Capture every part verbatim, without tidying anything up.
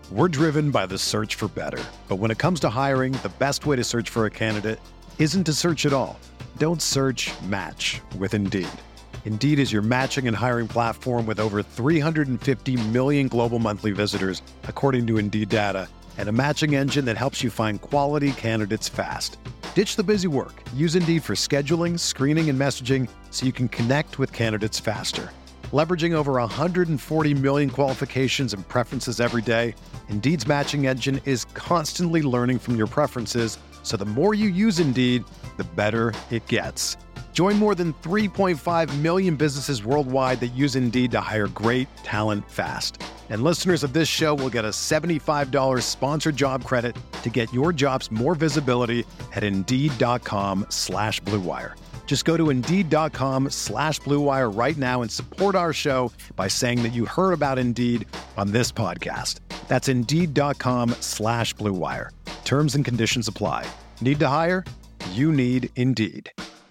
We're driven by the search for better. But when it comes to hiring, the best way to search for a candidate isn't to search at all. Don't search, match with Indeed. Indeed is your matching and hiring platform with over three hundred fifty million global monthly visitors, according to Indeed data, and a matching engine that helps you find quality candidates fast. Ditch the busy work. Use Indeed for scheduling, screening, and messaging so you can connect with candidates faster. Leveraging over one hundred forty million qualifications and preferences every day, Indeed's matching engine is constantly learning from your preferences, so the more you use Indeed, the better it gets. Join more than three point five million businesses worldwide that use Indeed to hire great talent fast. And listeners of this show will get a seventy-five dollars sponsored job credit to get your jobs more visibility at Indeed.com slash Blue Wire. Just go to Indeed.com slash Blue Wire right now and support our show by saying that you heard about Indeed on this podcast. That's Indeed.com slash Blue Wire. Terms and conditions apply. Need to hire? You need Indeed.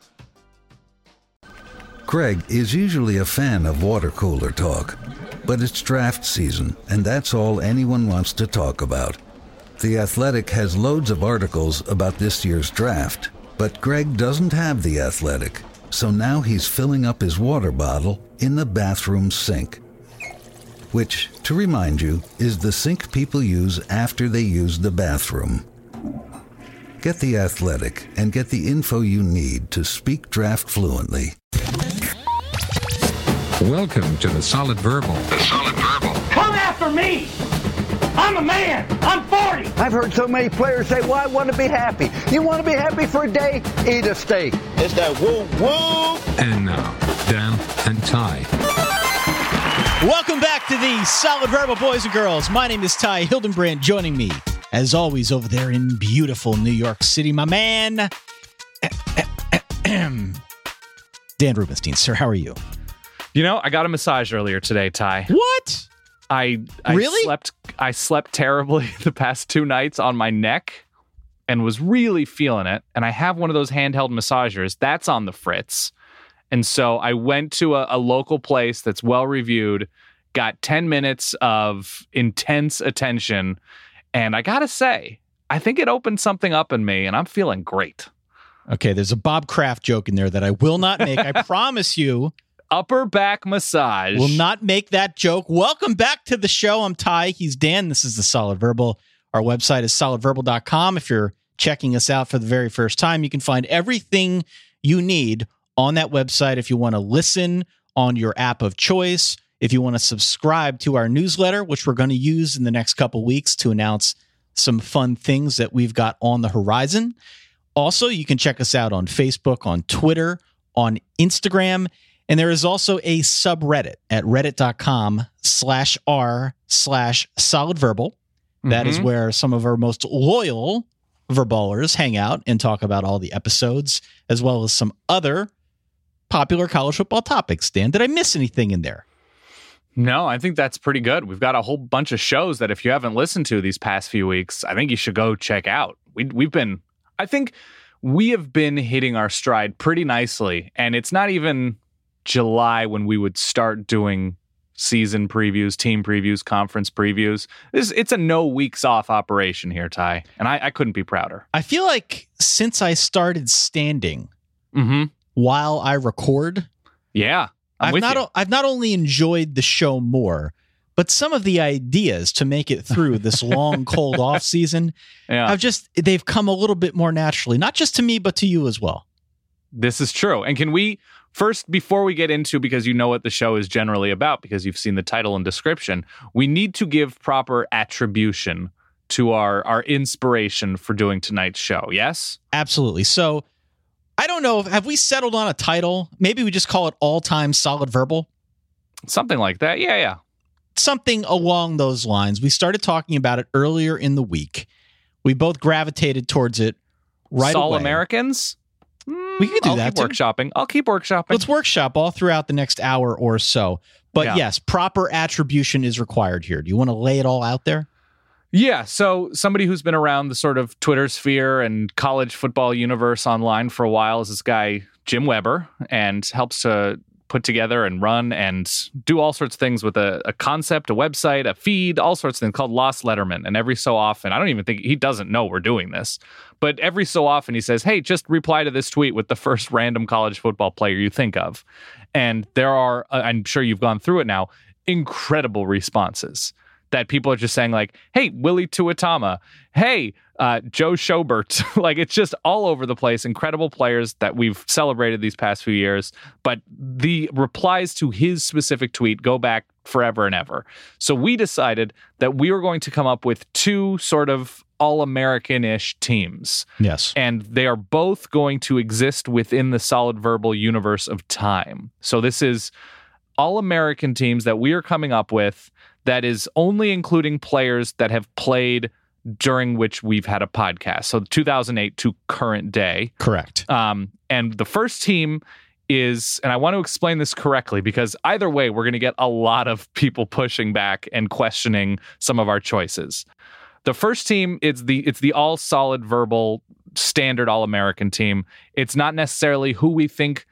Greg is usually a fan of water cooler talk, but it's draft season, and that's all anyone wants to talk about. The Athletic has loads of articles about this year's draft, but Greg doesn't have The Athletic, so now he's filling up his water bottle in the bathroom sink. Which, to remind you, is the sink people use after they use the bathroom. Get The Athletic and get the info you need to speak draft fluently. Welcome to the Solid Verbal. The Solid Verbal. Come after me! I'm a man! I'm forty! I've heard so many players say, well, I want to be happy. You want to be happy for a day? Eat a steak. It's that woo woo! And now, Dan and Ty. Welcome back to the Solid Verbal, boys and girls. My name is Ty Hildenbrand. Joining me, as always, over there in beautiful New York City, my man, Dan Rubenstein. Sir, how are you? You know, I got a massage earlier today, Ty. What? I I really? slept I slept terribly the past two nights on my neck and was really feeling it. And I have one of those handheld massagers that's on the fritz. And so I went to a, a local place that's well reviewed, got ten minutes of intense attention, and I gotta say, I think it opened something up in me, and I'm feeling great. Okay, there's a Bob Kraft joke in there that I will not make. I promise you. Upper back massage. Will not make that joke. Welcome back to the show. I'm Ty. He's Dan. This is the Solid Verbal. Our website is solid verbal dot com. If you're checking us out for the very first time, you can find everything you need on that website. If you want to listen on your app of choice, if you want to subscribe to our newsletter, which we're going to use in the next couple weeks to announce some fun things that we've got on the horizon. Also, you can check us out on Facebook, on Twitter, on Instagram. And there is also a subreddit at reddit.com slash r slash solid verbal. That mm-hmm. is where some of our most loyal verballers hang out and talk about all the episodes, as well as some other popular college football topics. Dan, did I miss anything in there? No, I think that's pretty good. We've got a whole bunch of shows that if you haven't listened to these past few weeks, I think you should go check out. We, we've been, I think we have been hitting our stride pretty nicely, and it's not even July when we would start doing season previews, team previews, conference previews. It's, it's a no weeks off operation here, Ty, and I, I couldn't be prouder. I feel like since I started standing mm-hmm. while I record, yeah, I'm I've with not you. I've not only enjoyed the show more, but some of the ideas to make it through this long, cold off season, yeah. I've just they've come a little bit more naturally, not just to me, but to you as well. This is true. And can we first, before we get into, because you know what the show is generally about, because you've seen the title and description, we need to give proper attribution to our, our inspiration for doing tonight's show. Yes? Absolutely. So I don't know. Have we settled on a title? Maybe we just call it All Time Solid Verbal? Something like that. Yeah, yeah. Something along those lines. We started talking about it earlier in the week. We both gravitated towards it right Sol away. Americans? We could do I'll that keep too. workshopping. I'll keep workshopping. Let's workshop all throughout the next hour or so. But Yeah. yes, proper attribution is required here. Do you want to lay it all out there? Yeah, so somebody who's been around the sort of Twitter sphere and college football universe online for a while is this guy, Jim Weber, and helps to put together and run and do all sorts of things with a, a concept, a website, a feed, all sorts of things called Lost Letterman. And every so often, I don't even think he doesn't know we're doing this, but every so often he says, hey, just reply to this tweet with the first random college football player you think of. And there are, uh, I'm sure you've gone through it now, incredible responses that people are just saying like, hey, Willie Tuatama, hey, uh, Joe Schobert. Like, it's just all over the place. Incredible players that we've celebrated these past few years. But the replies to his specific tweet go back forever and ever. So we decided that we were going to come up with two sort of all-American-ish teams. Yes. And they are both going to exist within the Solid Verbal universe of time. So this is all-American teams that we are coming up with that is only including players that have played during which we've had a podcast. So two thousand eight to current day. Correct. Um, and the first team is, and I want to explain this correctly because either way, we're going to get a lot of people pushing back and questioning some of our choices. The first team is the it's the all Solid Verbal standard All-American team. It's not necessarily who we think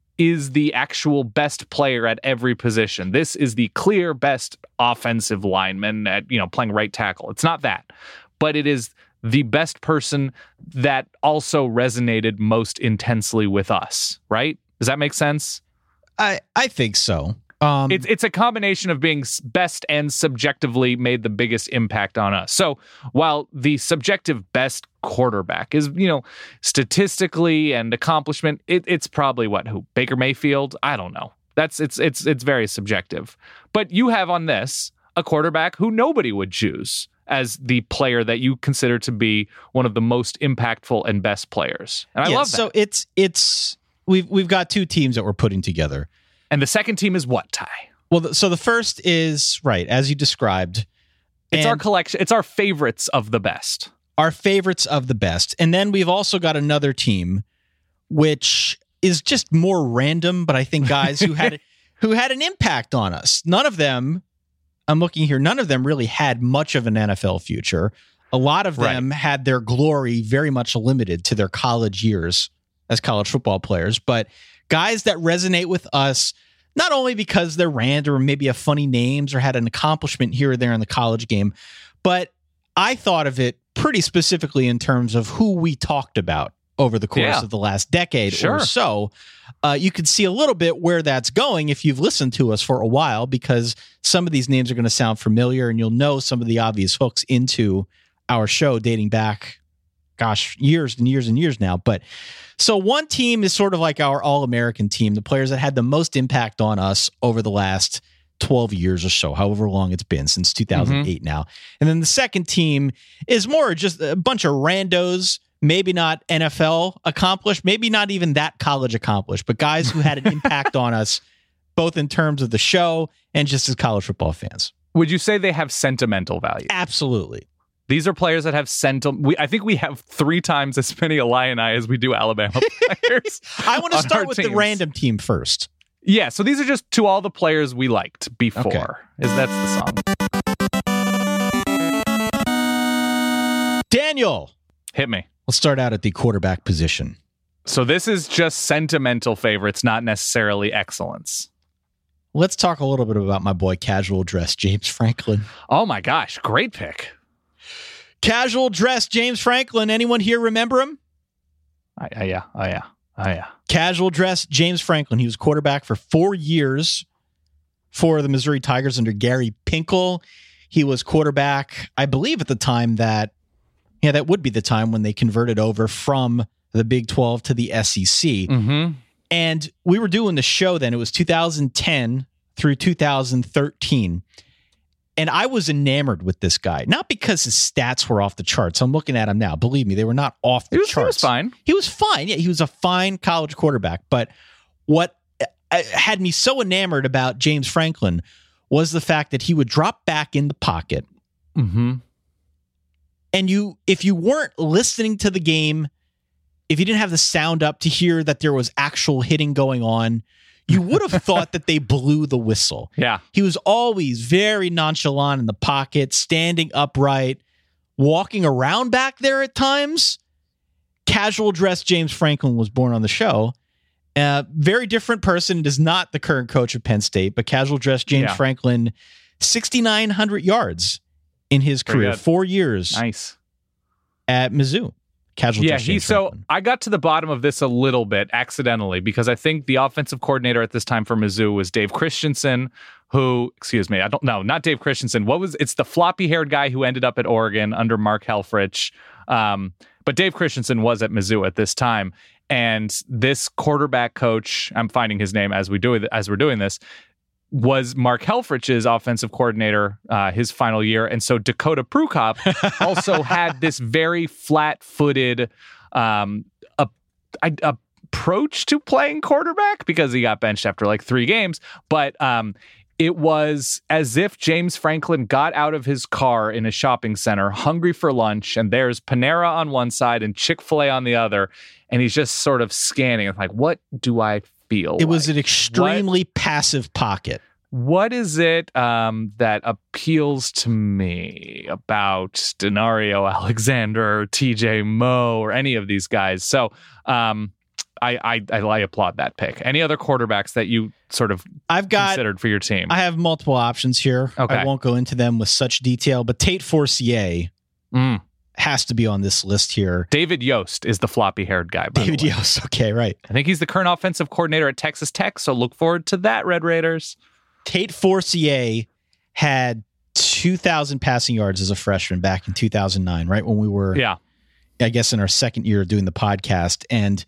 is the actual best player at every position. This is the clear best offensive lineman at, you know, playing right tackle. It's not that, but it is the best person that also resonated most intensely with us, right? Does that make sense? I, I think so. Um, it's it's a combination of being best and subjectively made the biggest impact on us. So while the subjective best quarterback is, you know, statistically and accomplishment, it, it's probably what who Baker Mayfield. I don't know. That's it's it's it's very subjective. But you have on this a quarterback who nobody would choose as the player that you consider to be one of the most impactful and best players. And I yeah, love that. So it's it's we've we've got two teams that we're putting together. And the second team is what, Ty? Well, the, so the first is, right, as you described. It's our collection. It's our favorites of the best. Our favorites of the best. And then we've also got another team, which is just more random, but I think guys who had who had an impact on us. None of them, I'm looking here, none of them really had much of an N F L future. A lot of them right. had their glory very much limited to their college years as college football players, but guys that resonate with us, not only because they're random or maybe have funny names or had an accomplishment here or there in the college game, but I thought of it pretty specifically in terms of who we talked about over the course yeah. of the last decade sure. or so. Uh, you could see a little bit where that's going if you've listened to us for a while, because some of these names are going to sound familiar and you'll know some of the obvious hooks into our show dating back, gosh, years and years and years now. But so one team is sort of like our All-American team, the players that had the most impact on us over the last twelve years or so, however long it's been since two thousand eight mm-hmm. now. And then the second team is more just a bunch of randos, maybe not N F L accomplished, maybe not even that college accomplished, but guys who had an impact on us, both in terms of the show and just as college football fans. Would you say they have sentimental value? Absolutely. These are players that have sentiment. We, I think we have three times as many Illini as we do Alabama players. I want to start with teams. The random team first. Yeah, so these are just to all the players we liked before. Okay. Is that's the song. Daniel, hit me. Let's start out at the quarterback position. So this is just sentimental favorites, not necessarily excellence. Let's talk a little bit about my boy Casual Dress James Franklin. Oh my gosh, great pick. Casual Dress James Franklin. Anyone here remember him? Oh, yeah. Oh, yeah. Oh, yeah. Casual Dress James Franklin. He was quarterback for four years for the Missouri Tigers under Gary Pinkel. He was quarterback, I believe, at the time that, yeah, that would be the time when they converted over from the Big twelve to the S E C. Mm-hmm. And we were doing the show then. It was two thousand ten through two thousand thirteen. And I was enamored with this guy, not because his stats were off the charts. I'm looking at him now. Believe me, they were not off the he was, charts. He was fine. He was fine. Yeah, he was a fine college quarterback. But what had me so enamored about James Franklin was the fact that he would drop back in the pocket. Mm-hmm. And you, if you weren't listening to the game, if you didn't have the sound up to hear that there was actual hitting going on, you would have thought that they blew the whistle. Yeah. He was always very nonchalant in the pocket, standing upright, walking around back there at times. Casual Dress James Franklin was born on the show. Uh, very different person. It is not the current coach of Penn State, but casual dress James Yeah. Franklin, six thousand nine hundred yards in his Pretty career, good. four years Nice. at Mizzou. Casual Yeah, dress he James so Franklin. I got to the bottom of this a little bit accidentally because I think the offensive coordinator at this time for Mizzou was Dave Christensen, who, excuse me, I don't know, not Dave Christensen. What was it's the floppy-haired guy who ended up at Oregon under Mark Helfrich. Um, but Dave Christensen was at Mizzou at this time. And this quarterback coach, I'm finding his name as we do as we're doing this, was Mark Helfrich's offensive coordinator uh, his final year. And so Dakota Prukop also had this very flat-footed um, a, a, approach to playing quarterback because he got benched after like three games. But um, it was as if James Franklin got out of his car in a shopping center, hungry for lunch, and there's Panera on one side and Chick-fil-A on the other. And he's just sort of scanning. I'm like, what do I feel It was like? an extremely What- passive pocket. What is it um, that appeals to me about Denario Alexander, or T J Moe, or any of these guys? So um, I, I, I I applaud that pick. Any other quarterbacks that you sort of I've got considered for your team? I have multiple options here. Okay. I won't go into them with such detail, but Tate Forcier Mm. has to be on this list here. David Yost is the floppy-haired guy, by David the way. Yost. Okay, right. I think he's the current offensive coordinator at Texas Tech, so look forward to that, Red Raiders. Tate Forcier had two thousand passing yards as a freshman back in two thousand nine, right when we were, Yeah. I guess, in our second year of doing the podcast. And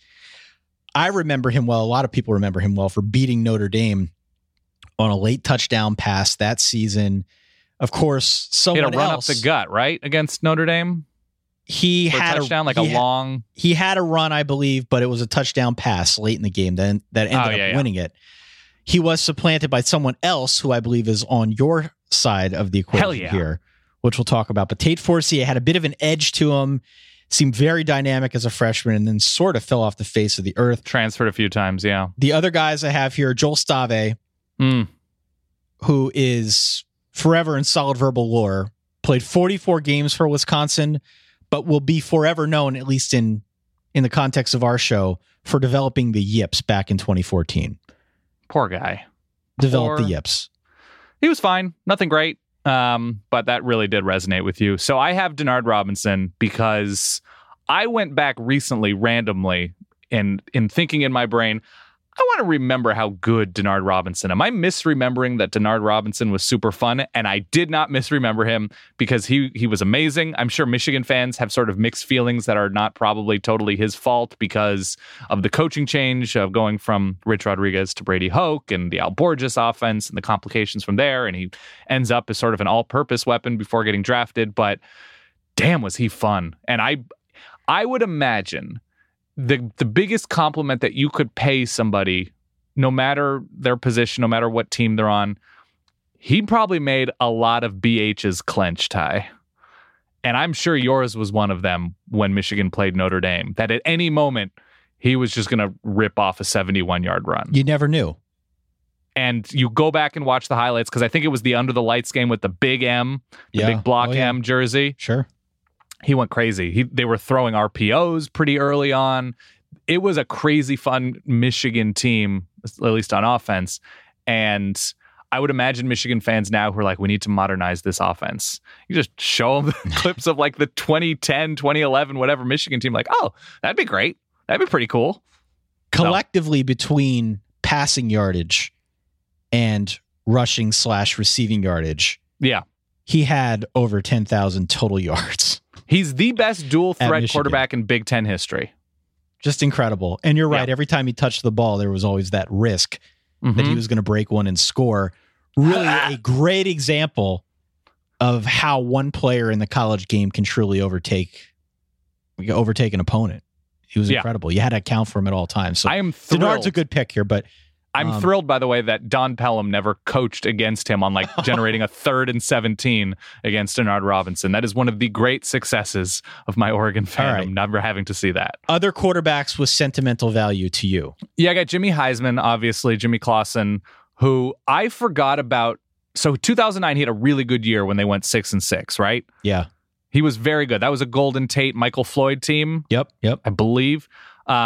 I remember him well. A lot of people remember him well for beating Notre Dame on a late touchdown pass that season. Of course, He someone had a run else, up the gut, right, against Notre Dame? he For a had touchdown, like he a had- long... He had a run, I believe, but it was a touchdown pass late in the game that, that ended Oh, up yeah, yeah. winning it. He was supplanted by someone else who I believe is on your side of the equation Hell yeah. here, which we'll talk about. But Tate Forcier had a bit of an edge to him, seemed very dynamic as a freshman, and then sort of fell off the face of the earth. Transferred a few times, yeah. The other guys I have here, Joel Stave, Mm. who is forever in solid verbal lore, played forty-four games for Wisconsin, but will be forever known, at least in in the context of our show, for developing the yips back in twenty fourteen. Poor guy. Developed Poor- the yips. He was fine. Nothing great. Um, but that really did resonate with you. So I have Denard Robinson because I went back recently randomly and in thinking in my brain, I want to remember how good Denard Robinson. Am I misremembering that Denard Robinson was super fun? And I did not misremember him because he he was amazing. I'm sure Michigan fans have sort of mixed feelings that are not probably totally his fault because of the coaching change of going from Rich Rodriguez to Brady Hoke and the Al Borges offense and the complications from there. And he ends up as sort of an all-purpose weapon before getting drafted. But damn, was he fun. And I I would imagine the the biggest compliment that you could pay somebody, no matter their position, no matter what team they're on, he probably made a lot of B H's clench, Ty. And I'm sure yours was one of them when Michigan played Notre Dame, that at any moment he was just going to rip off a seventy-one-yard run. You never knew. And you go back and watch the highlights because I think it was the Under the Lights game with the big M, the Yeah. big block Oh, yeah. M jersey. Sure. He went crazy. He, they were throwing R P Os pretty early on. It was a crazy fun Michigan team, at least on offense. And I would imagine Michigan fans now who are like, we need to modernize this offense. You just show them clips of like the twenty ten, twenty eleven, whatever Michigan team, like, oh, that'd be great. That'd be pretty cool. Collectively, between passing yardage and rushing slash receiving yardage, Yeah. he had over ten thousand total yards. He's the best dual At threat Michigan. quarterback in Big Ten history. Just incredible. And you're right. Yeah. Every time he touched the ball, there was always that risk that he Mhm. was going to break one and score. Really a great example of how one player in the college game can truly overtake overtake an opponent. He was Yeah. incredible. You had to account for him at all times. So I am thrilled. Denard's a good pick here, but I'm Um, thrilled, by the way, that Don Pelham never coached against him on like generating a third and seventeen against Denard Robinson. That is one of the great successes of my Oregon fandom, right. never having to see that. other quarterbacks with sentimental value to you. Yeah, I got Jimmy Heisman, obviously, Jimmy Clausen, who I forgot about. So two thousand nine, he had a really good year when they went six and six, right? Yeah. He was very good. That was a Golden Tate, Michael Floyd team, Yep. Yep. I believe. Um,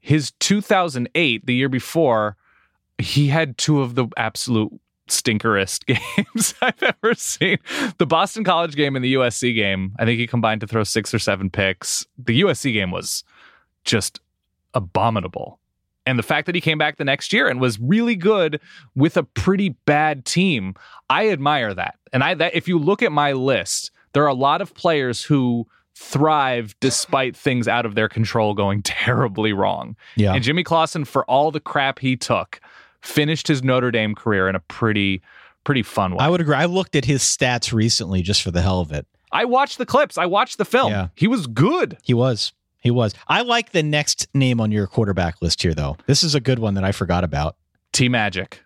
his two thousand eight, the year before, he had two of the absolute stinkerest games I've ever seen. The Boston College game and the U S C game, I think he combined to throw six or seven picks. The U S C game was just abominable. And the fact that he came back the next year and was really good with a pretty bad team, I admire that. And I that if you look at my list, there are a lot of players who thrive despite things out of their control going terribly wrong. Yeah. And Jimmy Clausen, for all the crap he took, finished his Notre Dame career in a pretty, pretty fun way. I would agree. I looked at his stats recently just for the hell of it. I watched the clips. I watched the film. Yeah. He was good. He was. He was. I like the next name on your quarterback list here, though. This is a good one that I forgot about. T-Magic.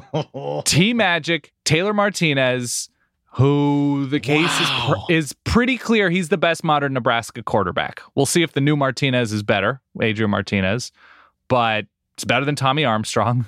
T-Magic, Taylor Martinez, who the case Wow. is, pr- is pretty clear he's the best modern Nebraska quarterback. We'll see if the new Martinez is better, Adrian Martinez, but it's better than Tommy Armstrong.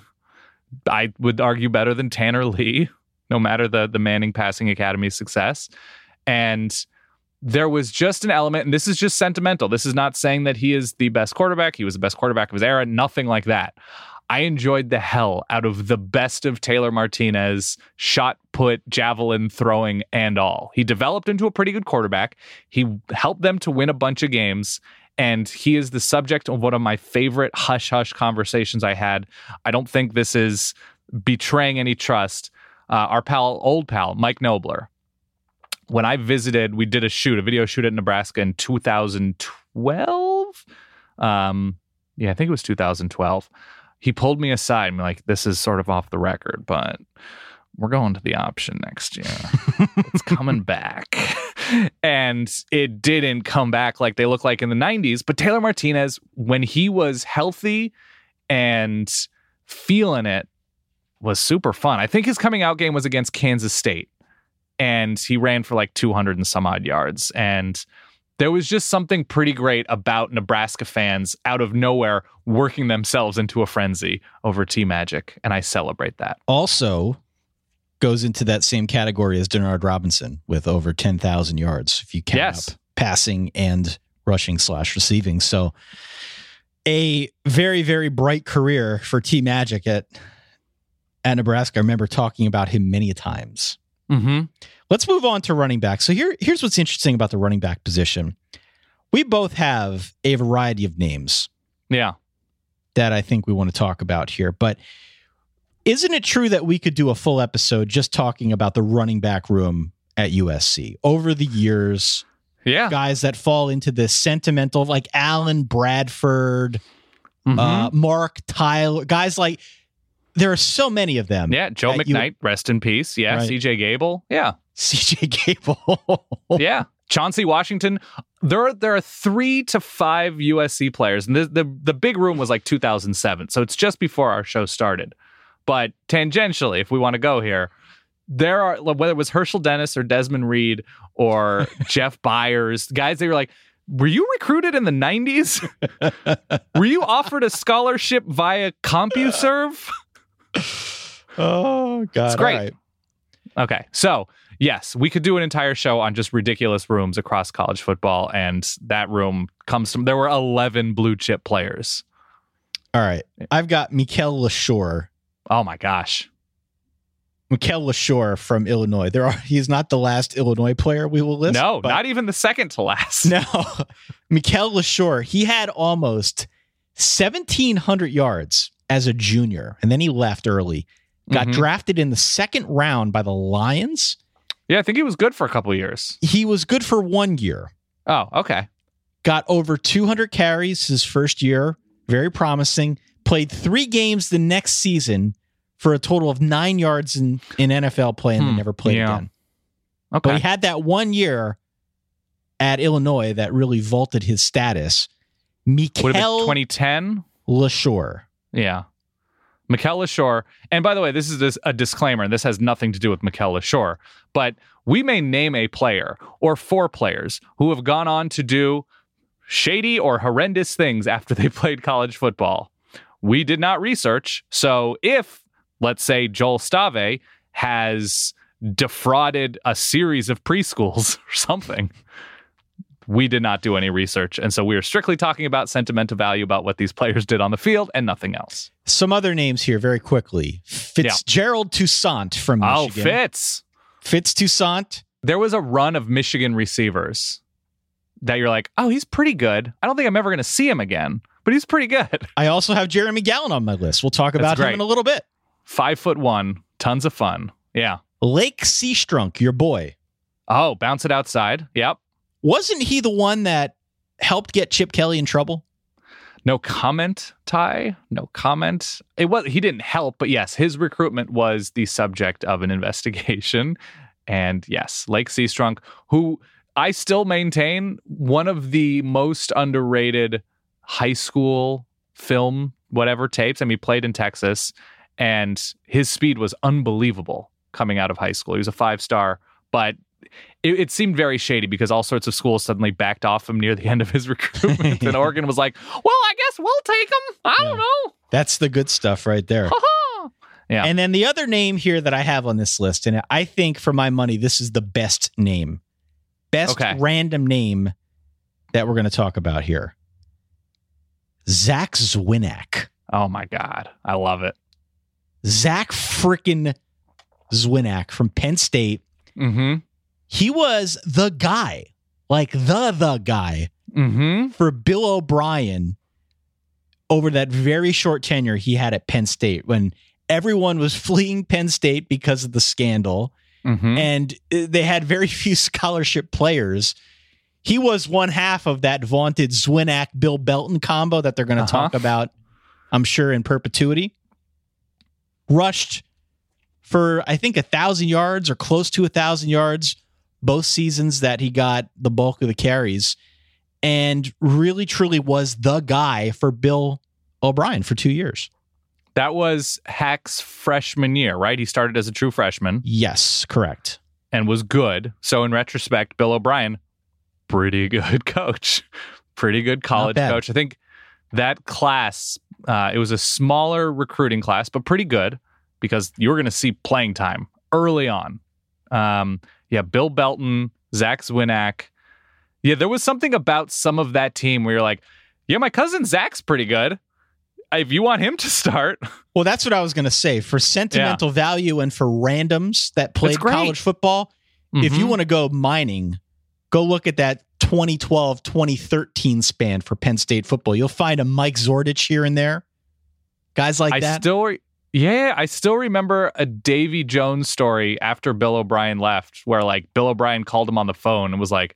I would argue better than Tanner Lee, no matter the, the Manning Passing Academy success. And there was just an element, and this is just sentimental. This is not saying that he is the best quarterback. He was the best quarterback of his era. Nothing like that. I enjoyed the hell out of the best of Taylor Martinez, shot put, javelin throwing, and all. He developed into a pretty good quarterback. He helped them to win a bunch of games. And he is the subject of one of my favorite hush-hush conversations I had. I don't think this is betraying any trust. Uh, our pal, old pal, Mike Nobler. When I visited, we did a shoot, a video shoot at Nebraska in two thousand twelve. Um, yeah, I think it was two thousand twelve. He pulled me aside and be like, this is sort of off the record, but we're going to the option next year. It's coming back. And it didn't come back like they look like in the nineties. But Taylor Martinez, when he was healthy and feeling it, was super fun. I think his coming out game was against Kansas State. And he ran for like two hundred and some odd yards. And there was just something pretty great about Nebraska fans out of nowhere working themselves into a frenzy over T-Magic. And I celebrate that. Also goes into that same category as Denard Robinson with over ten thousand yards, if you count Yes. up passing and rushing slash receiving. So a very, very bright career for T-Magic at, at Nebraska. I remember talking about him many times. Mm-hmm. Let's move on to running back. So here, here's what's interesting about the running back position. We both have a variety of names Yeah. that I think we want to talk about here. But isn't it true that we could do a full episode just talking about the running back room at U S C over the years? Yeah. Guys that fall into this sentimental, like Alan Bradford, Mm-hmm. uh, Mark Tyler, guys like, there are so many of them. Yeah. Joe at U- McKnight, rest in peace. Yeah. Right. C J Gable. Yeah. C J Gable. Yeah. Chauncey Washington. There are there are three to five U S C players, and the, the the big room was like two thousand seven, so it's just before our show started. But tangentially, if we want to go here, there are, whether it was Herschel Dennis or Desmond Reed or Jeff Byers, guys, they were like, were you recruited in the nineties? Were you offered a scholarship via CompuServe? Oh, God. It's great. All right. Okay, so yes, we could do an entire show on just ridiculous rooms across college football, and that room comes from, there were eleven blue chip players. All right. I've got Mikel Lashore. Oh my gosh. Mikel Lashore from Illinois. There are he's not the last Illinois player we will list. No, but- not even the second to last. No. Mikel Lashore, he had almost seventeen hundred yards as a junior, and then he left early. Got Mhm. drafted in the second round by the Lions. Yeah, I think he was good for a couple of years. He was good for one year. Oh, okay. Got over two hundred carries his first year. Very promising. Played three games the next season for a total of nine yards in, in N F L play, and Hmm, then never played yeah. again. But Okay. he had that one year at Illinois that really vaulted his status. Would have been Mikel twenty ten. Lashore. Yeah. Mikel Lashore. And by the way, this is dis- a disclaimer, and this has nothing to do with Mikel Lashore, but we may name a player or four players who have gone on to do shady or horrendous things after they played college football. We did not research. So if, let's say, Joel Stave has defrauded a series of preschools or something, we did not do any research. And so we are strictly talking about sentimental value about what these players did on the field and nothing else. Some other names here very quickly. Fitzgerald yeah. Toussaint from Michigan. Oh, Fitz. Fitz Toussaint. There was a run of Michigan receivers that you're like, oh, he's pretty good. I don't think I'm ever going to see him again, but he's pretty good. I also have Jeremy Gallen on my list. We'll talk about him in a little bit. Five foot one. Tons of fun. Yeah. Lake Seastrunk, your boy. Oh, bounce it outside. Yep. Wasn't he the one that helped get Chip Kelly in trouble? No comment, Ty. No comment. It was he didn't help, but yes, his recruitment was the subject of an investigation. And yes, Lake Seastrunk, who I still maintain one of the most underrated high school film whatever tapes. I mean, he played in Texas, and his speed was unbelievable coming out of high school. He was a five-star, but it, it seemed very shady because all sorts of schools suddenly backed off him near the end of his recruitment. And Oregon was like, well, I guess we'll take him. I yeah. don't know. That's the good stuff right there. Yeah. And then the other name here that I have on this list, and I think for my money, this is the best name. Best okay. random name that we're going to talk about here. Zach Zwinak. Oh, my God. I love it. Zach frickin' Zwinak from Penn State. Mm-hmm. He was the guy, like the, the guy mm-hmm. for Bill O'Brien over that very short tenure he had at Penn State when everyone was fleeing Penn State because of the scandal. Mm-hmm. And they had very few scholarship players. He was one half of that vaunted Zwinak-Bill Belton combo that they're going to uh-huh. talk about, I'm sure, in perpetuity. Rushed for, I think, a thousand yards or close to a thousand yards both seasons that he got the bulk of the carries, and really, truly was the guy for Bill O'Brien for two years. That was Hack's freshman year, right? He started as a true freshman. Yes, correct. And was good. So in retrospect, Bill O'Brien, pretty good coach. Pretty good college coach. I think that class, uh, it was a smaller recruiting class, but pretty good because you were going to see playing time early on. Um, yeah, Bill Belton, Zach Zwinak. Yeah, there was something about some of that team where you're like, yeah, my cousin Zach's pretty good. If you want him to start. Well, that's what I was going to say. For sentimental yeah. value and for randoms that played college football, mm-hmm. if you want to go mining, go look at that twenty twelve, twenty thirteen span for Penn State football. You'll find a Mike Zordich here and there. Guys like I that. Still re- yeah, I still remember a Davy Jones story after Bill O'Brien left where like Bill O'Brien called him on the phone and was like,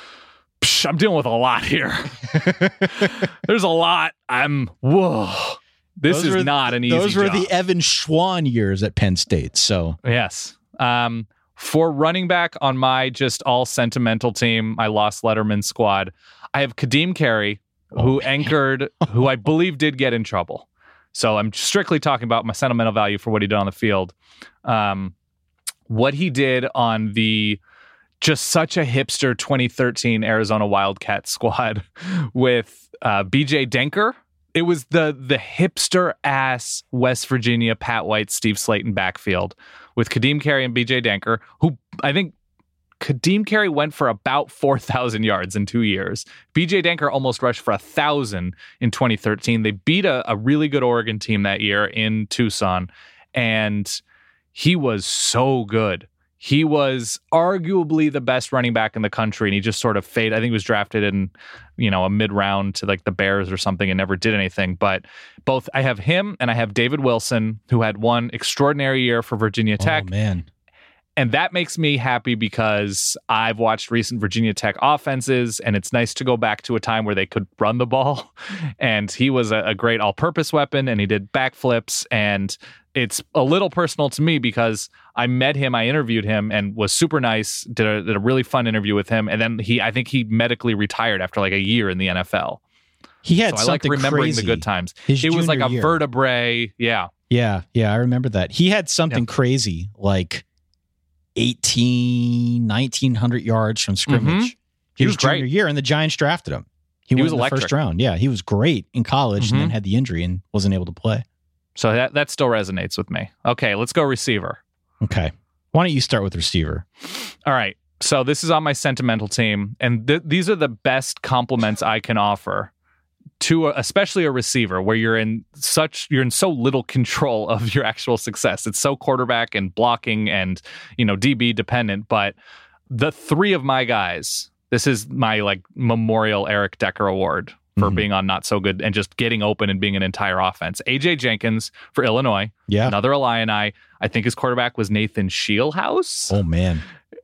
I'm dealing with a lot here. There's a lot. I'm, whoa. This those is were, not an easy Those were job. the Evan Schwann years at Penn State. So, yes. Um, for running back on my just all sentimental team, I lost Letterman's squad. I have Kadeem Carey, oh, who man. anchored, who I believe did get in trouble. So I'm strictly talking about my sentimental value for what he did on the field. Um, what he did on the just such a hipster twenty thirteen Arizona Wildcats squad with uh, B J Denker. It was the the hipster ass West Virginia Pat White, Steve Slayton backfield with Kadeem Carey and B J Denker, who I think Kadeem Carey went for about four thousand yards in two years. B J Denker almost rushed for one thousand in twenty thirteen. They beat a, a really good Oregon team that year in Tucson, and he was so good. He was arguably the best running back in the country, and he just sort of faded. I think he was drafted in, you know, a mid-round to like the Bears or something and never did anything. But both, I have him and I have David Wilson, who had one extraordinary year for Virginia Tech. Oh, man. And that makes me happy because I've watched recent Virginia Tech offenses, and it's nice to go back to a time where they could run the ball. And he was a, a great all-purpose weapon, and he did backflips. And it's a little personal to me because I met him, I interviewed him, and was super nice. Did a, did a really fun interview with him, and then he, I think he medically retired after like a year in the N F L. He had so something I like remembering crazy. the good times. His it was like a year. vertebrae, yeah, yeah, yeah. I remember that. He had something yeah. crazy, like eighteen, nineteen hundred yards from scrimmage. Mm-hmm. He was junior great. year, and the Giants drafted him. He, he went was in the electric. first round. Yeah, he was great in college, Mm-hmm. and then had the injury and wasn't able to play. So that that still resonates with me. Okay, let's go receiver. Okay. Why don't you start with receiver? All right. So this is on my sentimental team, and th- these are the best compliments I can offer to a, especially a receiver where you're in such you're in so little control of your actual success. It's so quarterback and blocking and, you know, D B dependent. But the three of my guys, this is my like memorial Eric Decker award for mm-hmm. being on Not So Good and just getting open and being an entire offense. A J Jenkins for Illinois, yeah, another Illini. I think his quarterback was Nathan Scheelhaus. Oh man.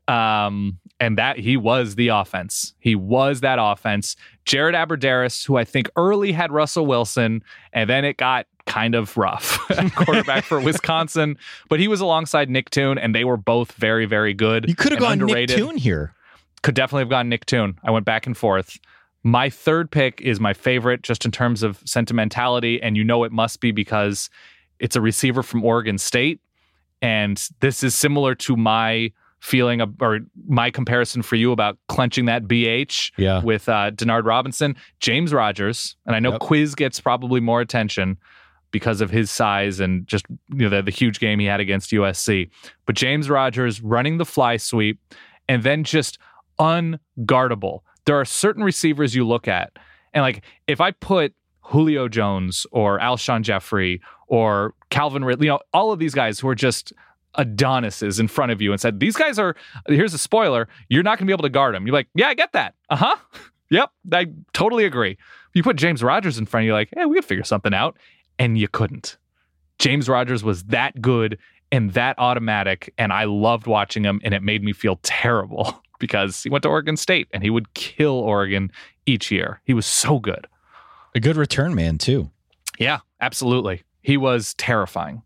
Um, and that he was the offense. He was that offense. Jared Abbrederis, who I think early had Russell Wilson, and then it got kind of rough. Quarterback for Wisconsin, but he was alongside Nick Toon, and they were both very, very good. You could have gone underrated. Nick Toon here. Could definitely have gone Nick Toon. I went back and forth. My third pick is my favorite, just in terms of sentimentality, and you know it must be because it's a receiver from Oregon State, and this is similar to my feeling of, or my comparison for you about clenching that B H yeah. with uh, Denard Robinson, James Rodgers. And I know yep. Quiz gets probably more attention because of his size and just, you know, the, the huge game he had against U S C. But James Rodgers running the fly sweep and then just unguardable. There are certain receivers you look at, and like if I put Julio Jones or Alshon Jeffrey or Calvin Ridley, you know, all of these guys who are just Adonises in front of you and said, these guys are, here's a spoiler, you're not going to be able to guard them. You're like, yeah, I get that. Uh-huh. Yep, I totally agree. You put James Rodgers in front of you, like, hey, we could figure something out. And you couldn't. James Rodgers was that good and that automatic, and I loved watching him, and it made me feel terrible because he went to Oregon State, and he would kill Oregon each year. He was so good. A good return man, too. Yeah, absolutely. He was terrifying.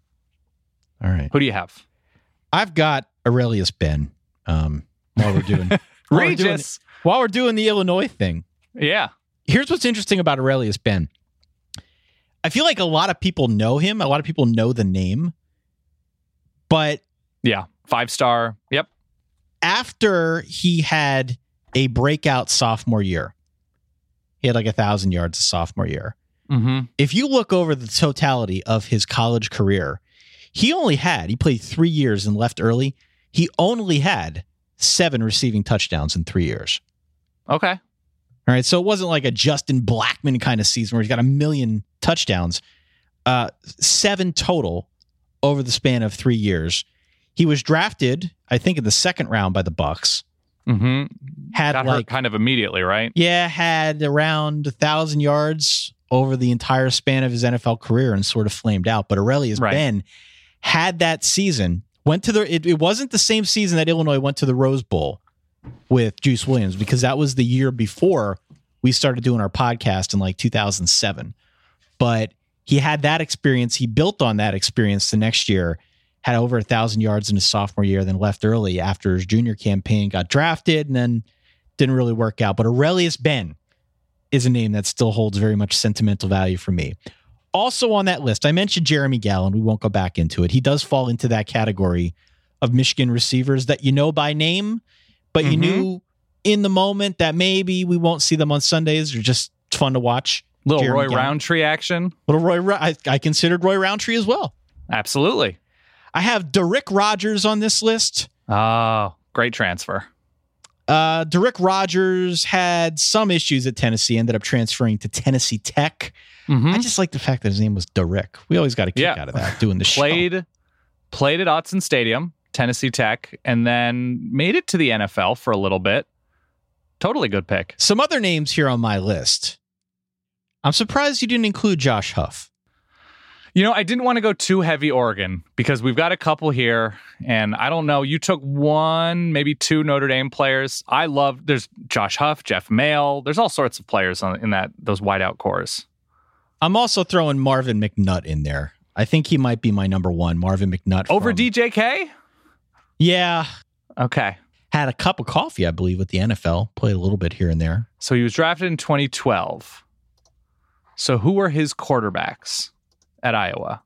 All right. Who do you have? I've got Aurelius Ben. Um, while we're doing while Regis. We're doing, while we're doing the Illinois thing. Yeah. Here's what's interesting about Aurelius Ben. I feel like a lot of people know him. A lot of people know the name. But yeah, five star. Yep. After he had a breakout sophomore year, he had like a thousand yards a sophomore year. Mm-hmm. If you look over the totality of his college career, he only had, he played three years and left early. He only had seven receiving touchdowns in three years. Okay. All right. So it wasn't like a Justin Blackmon kind of season where he's got a million touchdowns. Uh, seven total over the span of three years. He was drafted, I think, in the second round by the Bucks. Mm-hmm. Had Got like hurt kind of immediately, right? Yeah, had around a thousand yards over the entire span of his N F L career and sort of flamed out. But Aurelius right. Ben had that season, went to the, it, it wasn't the same season that Illinois went to the Rose Bowl with Juice Williams, because that was the year before we started doing our podcast in like two thousand seven. But he had that experience. He built on that experience the next year, had over a thousand yards in his sophomore year, then left early after his junior campaign, got drafted, and then didn't really work out. But Aurelius Ben is a name that still holds very much sentimental value for me. Also on that list, I mentioned Jeremy Gallon. We won't go back into it. He does fall into that category of Michigan receivers that you know by name, but mm-hmm. you knew in the moment that maybe we won't see them on Sundays. They're just fun to watch. Little Jeremy Roy Gallon. Roundtree action. Little Roy. I, I considered Roy Roundtree as well. Absolutely. I have Derrick Rogers on this list. Oh, great transfer. Uh, Derrick Rogers had some issues at Tennessee, ended up transferring to Tennessee Tech. Mm-hmm. I just like the fact that his name was Derrick. We always got a kick yeah. out of that doing the played, show. Played at Autzen Stadium, Tennessee Tech, and then made it to the N F L for a little bit. Totally good pick. Some other names here on my list. I'm surprised you didn't include Josh Huff. You know, I didn't want to go too heavy Oregon because we've got a couple here, and I don't know. You took one, maybe two Notre Dame players. I love. There's Josh Huff, Jeff Mail. There's all sorts of players on, in that those wideout cores. I'm also throwing Marvin McNutt in there. I think he might be my number one. Marvin McNutt over from, D J K. Yeah. Okay. Had a cup of coffee, I believe, with the N F L. Played a little bit here and there. So he was drafted in twenty twelve. So who were his quarterbacks at Iowa?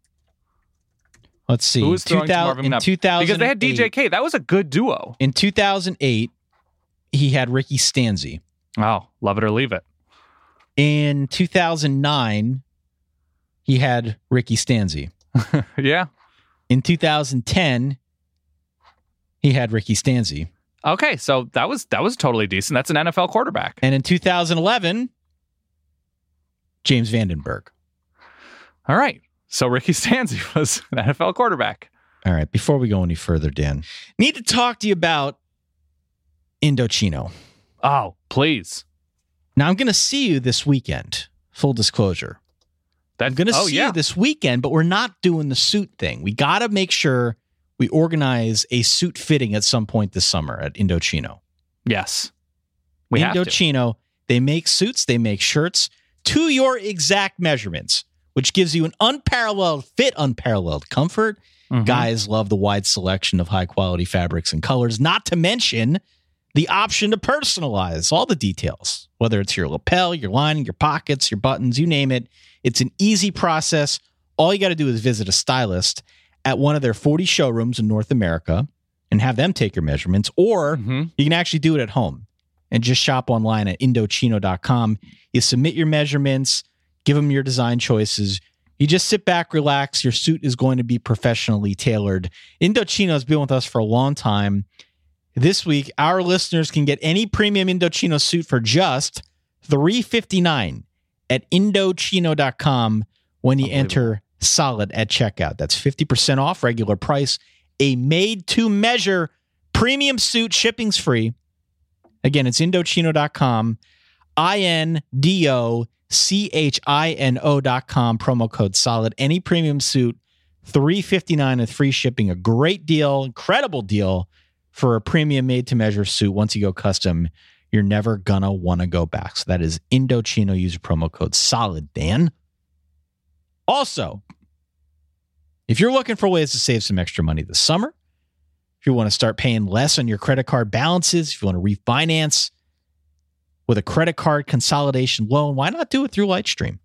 Let's see. Who was throwing to Marvin McNutt? Because they had D J K. That was a good duo. In two thousand eight, he had Ricky Stanzi. Oh, love it or leave it. In two thousand nine, he had Ricky Stanzi. Yeah. In two thousand ten, he had Ricky Stanzi. Okay, so that was that was totally decent. That's an N F L quarterback. And in two thousand eleven, James Vandenberg. All right. So Ricky Stanzi was an N F L quarterback. All right. Before we go any further, Dan, need to talk to you about Indochino. Oh, please. Now, I'm going to see you this weekend. Full disclosure. That, I'm going to oh, see yeah. you this weekend, but we're not doing the suit thing. We got to make sure we organize a suit fitting at some point this summer at Indochino. Yes. We have to. Indochino, they make suits, they make shirts to your exact measurements, which gives you an unparalleled fit, unparalleled comfort. Mm-hmm. Guys love the wide selection of high-quality fabrics and colors, not to mention the option to personalize all the details, whether it's your lapel, your lining, your pockets, your buttons, you name it. It's an easy process. All you got to do is visit a stylist at one of their forty showrooms in North America and have them take your measurements, or mm-hmm. you can actually do it at home and just shop online at Indochino dot com. You submit your measurements, give them your design choices. You just sit back, relax. Your suit is going to be professionally tailored. Indochino has been with us for a long time. This week, our listeners can get any premium Indochino suit for just three hundred fifty-nine dollars at Indochino dot com when you enter SOLID at checkout. That's fifty percent off regular price. A made-to-measure premium suit. Shipping's free. Again, it's Indochino dot com. I N D O C H I N O dot com. Promo code SOLID. Any premium suit, three hundred fifty-nine dollars with free shipping. A great deal, incredible deal for a premium made-to-measure suit. Once you go custom, you're never gonna want to go back. So that is Indochino. Use promo code SOLID, Dan. Also, if you're looking for ways to save some extra money this summer, if you want to start paying less on your credit card balances, if you want to refinance with a credit card consolidation loan, why not do it through Lightstream?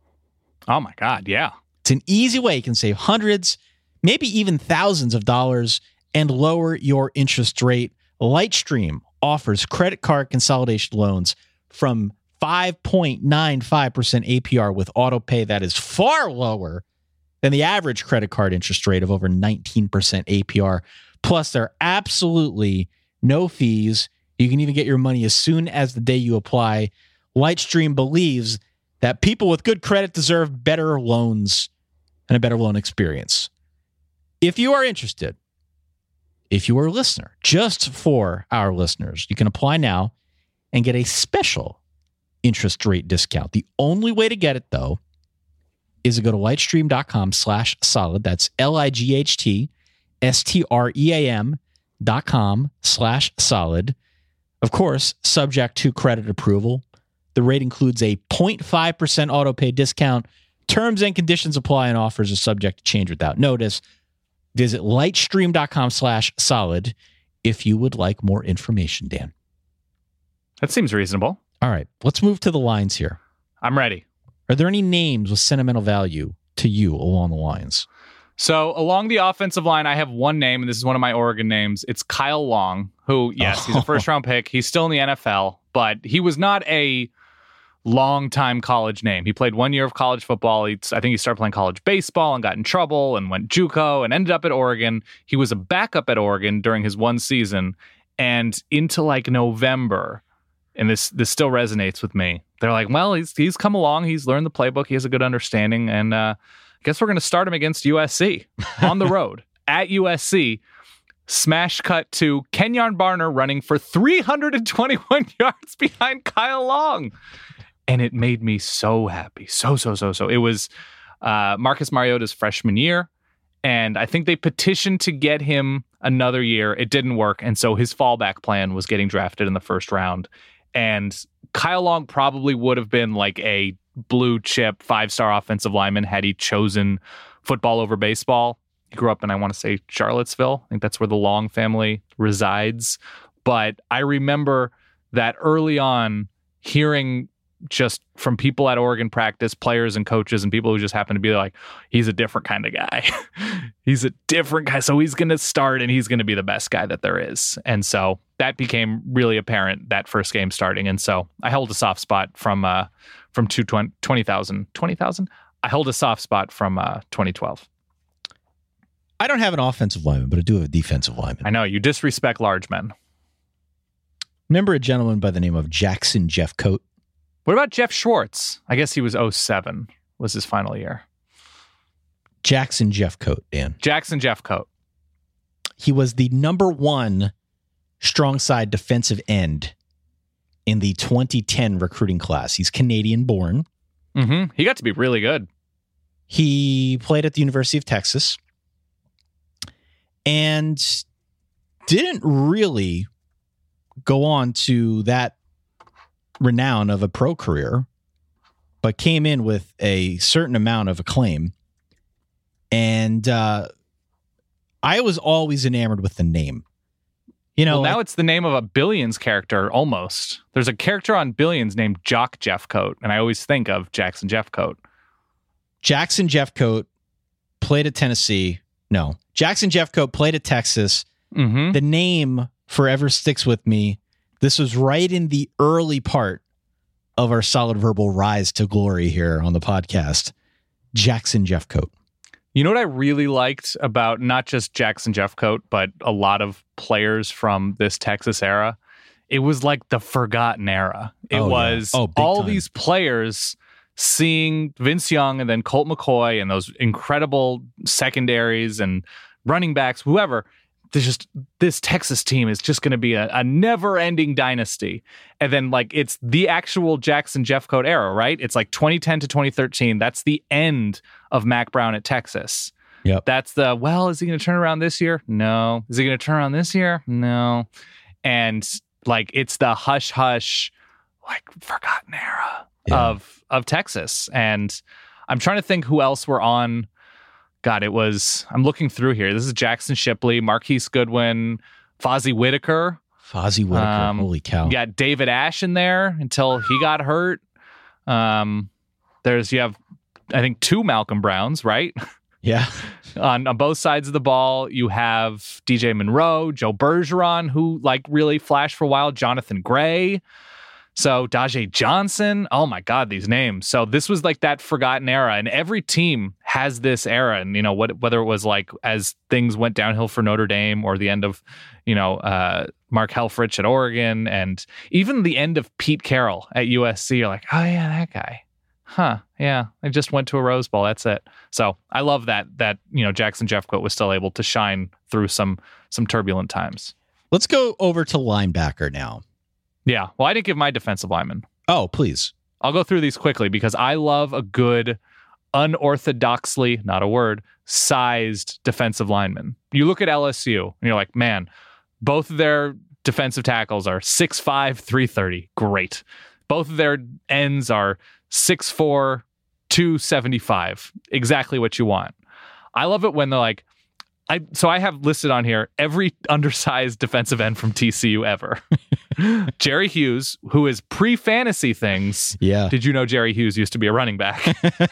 Oh my God, yeah. It's an easy way you can save hundreds, maybe even thousands of dollars and lower your interest rate. Lightstream offers credit card consolidation loans from five point nine five percent A P R with autopay. That is far lower than the average credit card interest rate of over nineteen percent A P R. Plus, there are absolutely no fees. You can even get your money as soon as the day you apply. Lightstream believes that people with good credit deserve better loans and a better loan experience. If you are interested, if you are a listener, just for our listeners, you can apply now and get a special interest rate discount. The only way to get it, though, is to go to lightstream dot com slash solid. That's L I G H T S T R E A M dot com slash solid. Of course, subject to credit approval. The rate includes a zero point five percent auto pay discount. Terms and conditions apply, and offers are subject to change without notice. Visit lightstream dot com slash solid if you would like more information, Dan. That seems reasonable. All right, let's move to the lines here. I'm ready. Are there any names with sentimental value to you along the lines? So along the offensive line, I have one name, and this is one of my Oregon names. It's Kyle Long, who, yes, he's a first-round pick. He's still in the N F L, but he was not a long-time college name. He played one year of college football. He, I think he started playing college baseball and got in trouble and went JUCO and ended up at Oregon. He was a backup at Oregon during his one season, and into like November, and this this still resonates with me. They're like, well, he's he's come along. He's learned the playbook. He has a good understanding, and uh, I guess we're going to start him against U S C on the road at U S C. Smash cut to Kenyon Barner running for three hundred twenty-one yards behind Kyle Long. And it made me so happy. So, so, so, so. It was uh, Marcus Mariota's freshman year. And I think they petitioned to get him another year. It didn't work. And so his fallback plan was getting drafted in the first round. And Kyle Long probably would have been like a blue chip five-star offensive lineman had he chosen football over baseball. He grew up in, I want to say, Charlottesville. I think that's where the Long family resides. But I remember that early on hearing just from people at Oregon practice, players and coaches and people who just happen to be like, he's a different kind of guy. He's a different guy. So he's going to start and he's going to be the best guy that there is. And so that became really apparent that first game starting. And so I held a soft spot from uh, from twenty thousand. twenty thousand? I held a soft spot from uh, twenty twelve. I don't have an offensive lineman, but I do have a defensive lineman. I know. You disrespect large men. Remember a gentleman by the name of Jackson Jeffcoat? What about Jeff Schwartz? I guess he was oh seven was his final year. Jackson Jeffcoat, Dan. Jackson Jeffcoat. He was the number one strong side defensive end in the twenty ten recruiting class. He's Canadian born. Mm-hmm. He got to be really good. He played at the University of Texas and didn't really go on to that renown of a pro career, but came in with a certain amount of acclaim. And uh, I was always enamored with the name. You know, well, now like, it's the name of a Billions character almost. There's a character on Billions named Jock Jeffcoat, and I always think of Jackson Jeffcoat. Jackson Jeffcoat played at Tennessee. No, Jackson Jeffcoat played at Texas. Mm-hmm. The name forever sticks with me. This was right in the early part of our Solid Verbal rise to glory here on the podcast. Jackson Jeffcoat. You know what I really liked about not just Jackson Jeffcoat, but a lot of players from this Texas era? It was like the forgotten era. It oh, was yeah. oh, all time. these players seeing Vince Young and then Colt McCoy and those incredible secondaries and running backs, whoever. There's just this Texas team is just going to be a, a never-ending dynasty. And then like it's the actual Jackson Jeffcoat era, right? It's like twenty ten to twenty thirteen. That's the end of Mack Brown at Texas. Yep. That's the, well, is he going to turn around this year? No. Is he going to turn around this year? No. And like it's the hush hush, like forgotten era yeah. of of Texas. And I'm trying to think who else were on. God, it was, I'm looking through here. This is Jackson Shipley, Marquise Goodwin, Fozzie Whitaker. Fozzie Whitaker, um, holy cow. You got David Ash in there until he got hurt. Um, there's, you have, I think, two Malcolm Browns, right? Yeah. on, on both sides of the ball, you have D J Monroe, Joe Bergeron, who like really flashed for a while, Jonathan Gray. So Dajae Johnson, oh my God, these names. So this was like that forgotten era, and every team has this era. And you know what, whether it was like as things went downhill for Notre Dame, or the end of, you know, uh, Mark Helfrich at Oregon, and even the end of Pete Carroll at U S C. You're like, oh yeah, that guy, huh? Yeah, I just went to a Rose Bowl. That's it. So I love that that you know Jackson Jeffcoat was still able to shine through some some turbulent times. Let's go over to linebacker now. Yeah. Well, I didn't give my defensive lineman. Oh, please. I'll go through these quickly because I love a good, unorthodoxly, not a word, sized defensive lineman. You look at L S U and you're like, man, both of their defensive tackles are six five, three thirty. Great. Both of their ends are six four, two seventy-five. Exactly what you want. I love it when they're like, I, so I have listed on here every undersized defensive end from T C U ever. Jerry Hughes, who is pre-fantasy things. Yeah. Did you know Jerry Hughes used to be a running back?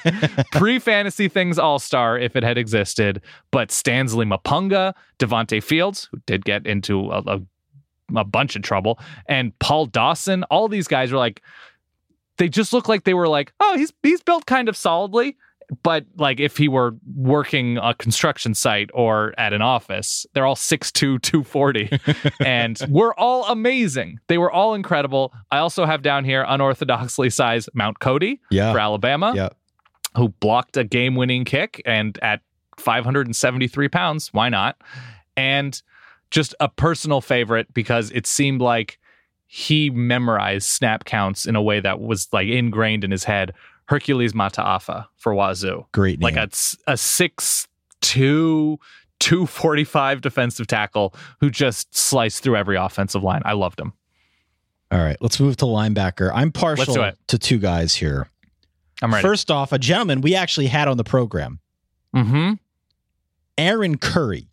Pre-fantasy things all-star if it had existed. But Stanley Mapunga, Devontae Fields, who did get into a, a, a bunch of trouble, and Paul Dawson, all these guys were like, they just look like they were like, oh, he's he's built kind of solidly. But like if he were working a construction site or at an office, they're all six two, two forty and we're all amazing. They were all incredible. I also have down here unorthodoxly sized Mount Cody yeah. for Alabama, yeah. who blocked a game-winning kick, and at five hundred seventy-three pounds, why not? And just a personal favorite because it seemed like he memorized snap counts in a way that was like ingrained in his head. Hercules Mataafa for Wazoo. Great name. Like a, a six two, two forty-five defensive tackle who just sliced through every offensive line. I loved him. All right, let's move to linebacker. I'm partial to two guys here. I'm ready. First off, a gentleman we actually had on the program. Mm-hmm. Aaron Curry.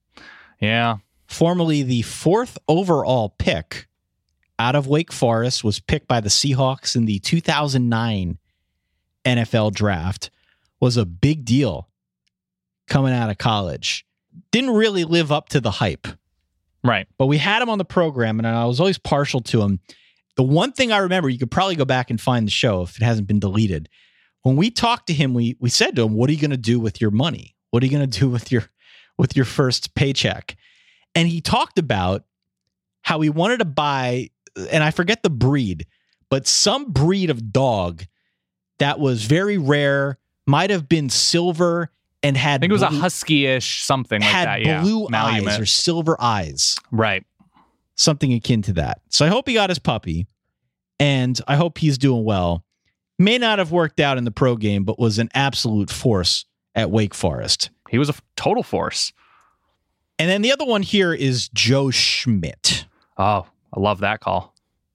Yeah. Formerly the fourth overall pick out of Wake Forest, was picked by the Seahawks in the two thousand nine N F L draft, was a big deal coming out of college. Didn't really live up to the hype. Right. But we had him on the program, and I was always partial to him. The one thing I remember, you could probably go back and find the show if it hasn't been deleted. When we talked to him, we we said to him, what are you going to do with your money? What are you going to do with your with your first paycheck? And he talked about how he wanted to buy and I forget the breed, but some breed of dog that was very rare, might have been silver and had I think it was blue, a husky-ish something like had that. Yeah, blue Malamute. eyes or silver eyes. Right. Something akin to that. So I hope he got his puppy, and I hope he's doing well. May not have worked out in the pro game, but was an absolute force at Wake Forest. He was a total force. And then the other one here is Joe Schmidt. Oh, I love that call.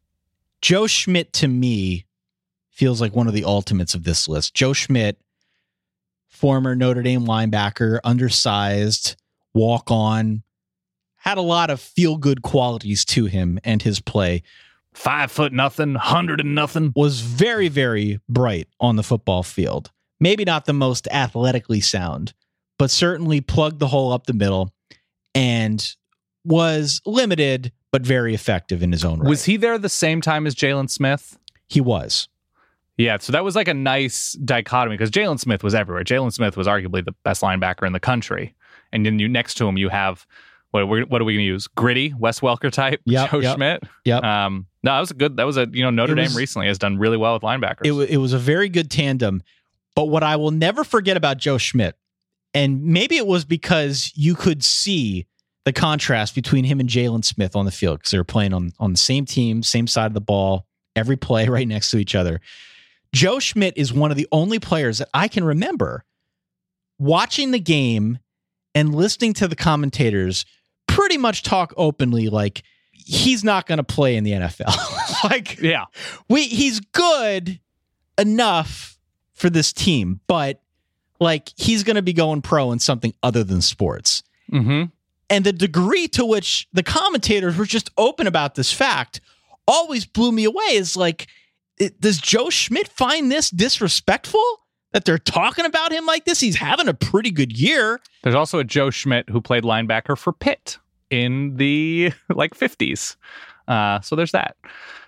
Joe Schmidt, to me, feels like one of the ultimates of this list. Joe Schmidt, former Notre Dame linebacker, undersized, walk-on, had a lot of feel-good qualities to him and his play. Five foot nothing, hundred and nothing. Was very, very bright on the football field. Maybe not the most athletically sound, but certainly plugged the hole up the middle and was limited, but very effective in his own right. Was he there the same time as Jalen Smith? He was. Yeah, so that was like a nice dichotomy because Jalen Smith was everywhere. Jalen Smith was arguably the best linebacker in the country. And then you next to him, you have, what, what are we going to use? Gritty, Wes Welker type, yep, Joe yep, Schmidt. Yep. Um, no, that was a good, that was a, you know, Notre It Dame was- recently has done really well with linebackers. It, wa- it was a very good tandem. But what I will never forget about Joe Schmidt, and maybe it was because you could see the contrast between him and Jalen Smith on the field because they were playing on, on the same team, same side of the ball, every play right next to each other. Joe Schmidt is one of the only players that I can remember watching the game and listening to the commentators pretty much talk openly like he's not going to play in the N F L. like, yeah. we he's good enough for this team, but like he's going to be going pro in something other than sports. Mm-hmm. And the degree to which the commentators were just open about this fact always blew me away. Is like, it, does Joe Schmidt find this disrespectful that they're talking about him like this? He's having a pretty good year. There's also a Joe Schmidt who played linebacker for Pitt in the like fifties. Uh, so there's that.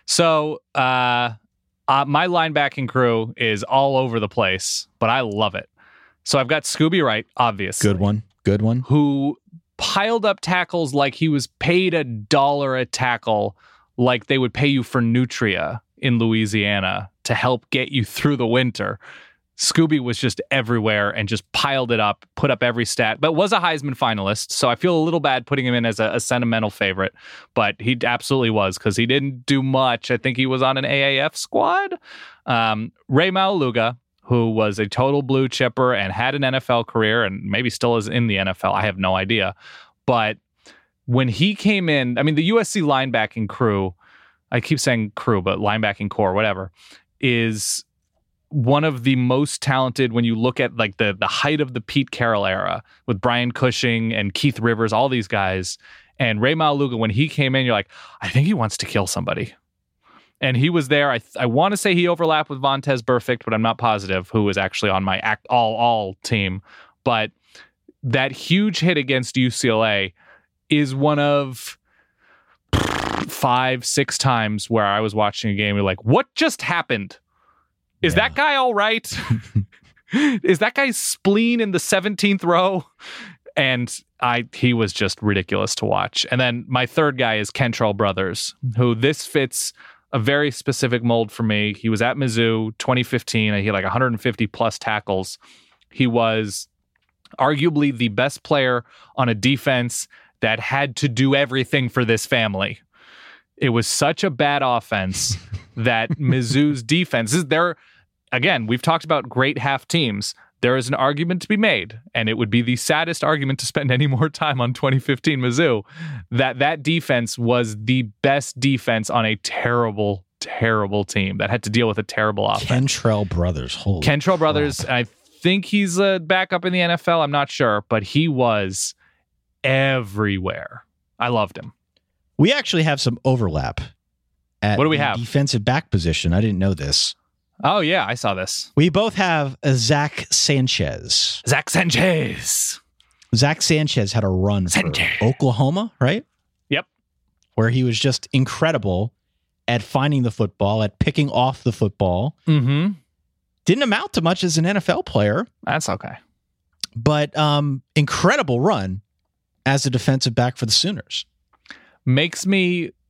So uh, uh, my linebacking crew is all over the place, but I love it. So I've got Scooby Wright, obviously. Good one. Good one. Who piled up tackles like he was paid a dollar a tackle, like they would pay you for Nutria in Louisiana to help get you through the winter. Scooby was just everywhere and just piled it up, put up every stat, but was a Heisman finalist. So I feel a little bad putting him in as a, a sentimental favorite, but he absolutely was because he didn't do much. I think he was on an A A F squad. Um, Ray Maualuga, who was a total blue chipper and had an N F L career and maybe still is in the N F L. I have no idea. But when he came in, I mean, the U S C linebacking crew, I keep saying crew, but linebacking core, whatever, is one of the most talented when you look at like the the height of the Pete Carroll era with Brian Cushing and Keith Rivers, all these guys. And Ray Maualuga, when he came in, you're like, I think he wants to kill somebody. And he was there. I I want to say he overlapped with Vontez Burfict, but I'm not positive, who was actually on my act all all team. But that huge hit against U C L A is one of five, six times where I was watching a game. And you're like, what just happened? Is Yeah. that guy all right? Is that guy's spleen in the seventeenth row? And I he was just ridiculous to watch. And then my third guy is Kentrell Brothers, who this fits a very specific mold for me. He was at Mizzou twenty fifteen. He had like one hundred fifty plus tackles. He was arguably the best player on a defense that had to do everything for this family. It was such a bad offense that Mizzou's defense is there. Again, we've talked about great half teams. There is an argument to be made, and it would be the saddest argument to spend any more time on twenty fifteen Mizzou, that that defense was the best defense on a terrible, terrible team that had to deal with a terrible offense. Kentrell Brothers. Holy Kentrell Brothers, crap. I think he's a backup in the N F L. I'm not sure, but he was everywhere. I loved him. We actually have some overlap at What do we the have? defensive back position. I didn't know this. Oh, yeah, I saw this. We both have a Zach Sanchez. Zach Sanchez. Zach Sanchez had a run for Sanchez. Oklahoma, right? Yep. Where he was just incredible at finding the football, at picking off the football. Mm-hmm. Didn't amount to much as an N F L player, That's okay. but um, incredible run as a defensive back for the Sooners. Makes me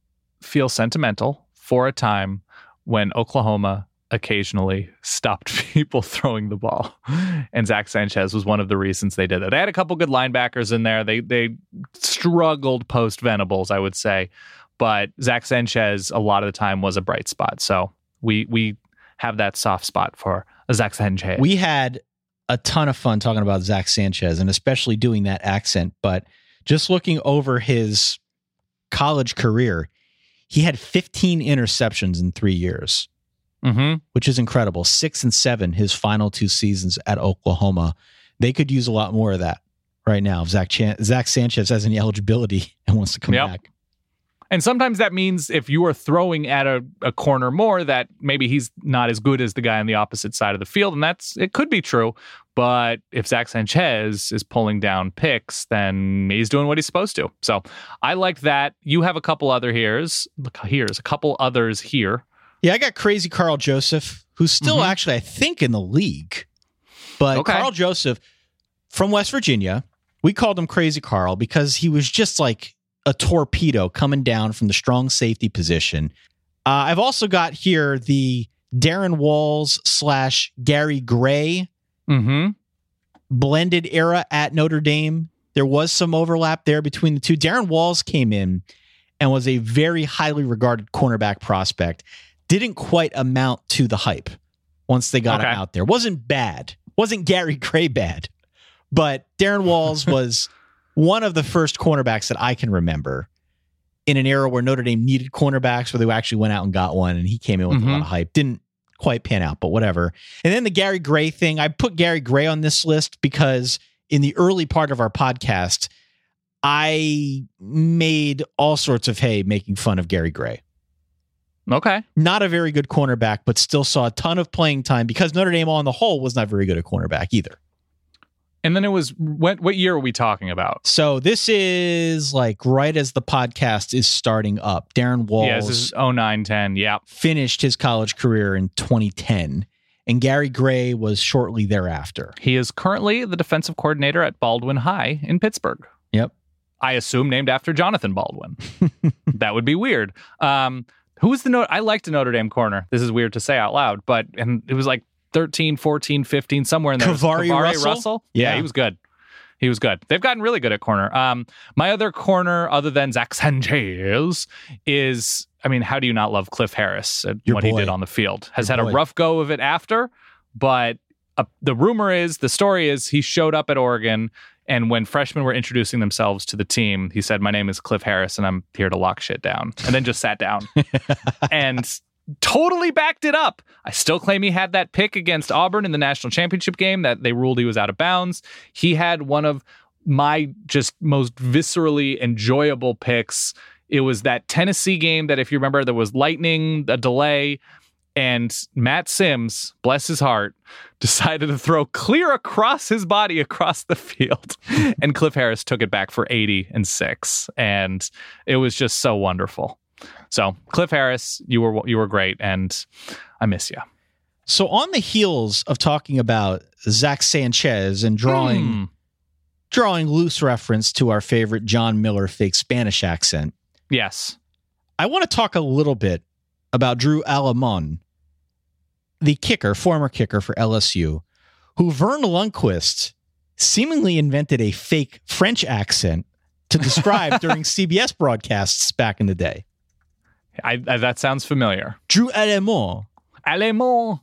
feel sentimental for a time when Oklahoma occasionally stopped people throwing the ball. And Zach Sanchez was one of the reasons they did that. They had a couple good linebackers in there. They they struggled post Venables, I would say. But Zach Sanchez, a lot of the time, was a bright spot. So we we have that soft spot for Zach Sanchez. We had a ton of fun talking about Zach Sanchez, and especially doing that accent. But just looking over his college career, he had fifteen interceptions in three years, mm-hmm. which is incredible. Six and seven his final two seasons at Oklahoma. They could use a lot more of that right now. If Zach, Chan- Zach Sanchez has any eligibility and wants to come yep. back. And sometimes that means if you are throwing at a, a corner more, that maybe he's not as good as the guy on the opposite side of the field. And that's, it could be true. But if Zach Sanchez is pulling down picks, then he's doing what he's supposed to. So I like that. You have a couple other here's, look, here's a couple others here. Yeah, I got Crazy Carl Joseph, who's still Mm-hmm. actually, I think, in the league. But Okay. Carl Joseph from West Virginia, we called him Crazy Carl because he was just like a torpedo coming down from the strong safety position. Uh, I've also got here the Darren Walls slash Gary Gray Mm-hmm. blended era at Notre Dame. There was some overlap there between the two. Darren Walls came in and was a very highly regarded cornerback prospect. Didn't quite amount to the hype once they got Okay. him out there. Wasn't bad. Wasn't Gary Gray bad. But Darren Walls was one of the first cornerbacks that I can remember in an era where Notre Dame needed cornerbacks, where they actually went out and got one, and he came in with Mm-hmm. a lot of hype. Didn't quite pan out, but whatever. And then the Gary Gray thing, I put Gary Gray on this list because in the early part of our podcast, I made all sorts of hay making fun of Gary Gray. Okay. Not a very good cornerback, but still saw a ton of playing time because Notre Dame on the whole was not very good at cornerback either. And then it was, what, what year are we talking about? So this is like right as the podcast is starting up. Darren Walls Yeah, this is oh nine ten. Yeah. finished his college career in twenty ten, and Gary Gray was shortly thereafter. He is currently the defensive coordinator at Baldwin High in Pittsburgh. Yep. I assume named after Jonathan Baldwin. That would be weird. Um, who was the Notre? I liked a Notre Dame corner. This is weird to say out loud, but and it was like thirteen, fourteen, fifteen, somewhere in there. Kavari Russell? Russell? Yeah. Yeah. he was good. He was good. They've gotten really good at corner. Um, my other corner, other than Zach Sanchez, is, I mean, how do you not love Cliff Harris and Your what he boy. did on the field? Has Your had boy. a rough go of it after, but uh, the rumor is, the story is, he showed up at Oregon, and when freshmen were introducing themselves to the team, he said, "My name is Cliff Harris, and I'm here to lock shit down," and then just sat down. And totally backed it up. I still claim he had that pick against Auburn in the national championship game that they ruled he was out of bounds. He had one of my just most viscerally enjoyable picks. It was that Tennessee game that, if you remember, there was lightning, a delay, and Matt Sims, bless his heart, decided to throw clear across his body across the field. And Cliff Harris took it back for eighty and six. And it was just so wonderful. So, Cliff Harris, you were you were great, and I miss you. So on the heels of talking about Zach Sanchez and drawing Hmm. drawing loose reference to our favorite John Miller fake Spanish accent, Yes. I want to talk a little bit about Drew Alamon, the kicker, former kicker for L S U, who Vern Lundquist seemingly invented a fake French accent to describe during C B S broadcasts back in the day. I, I, that sounds familiar. Drew Alamon. Allemand.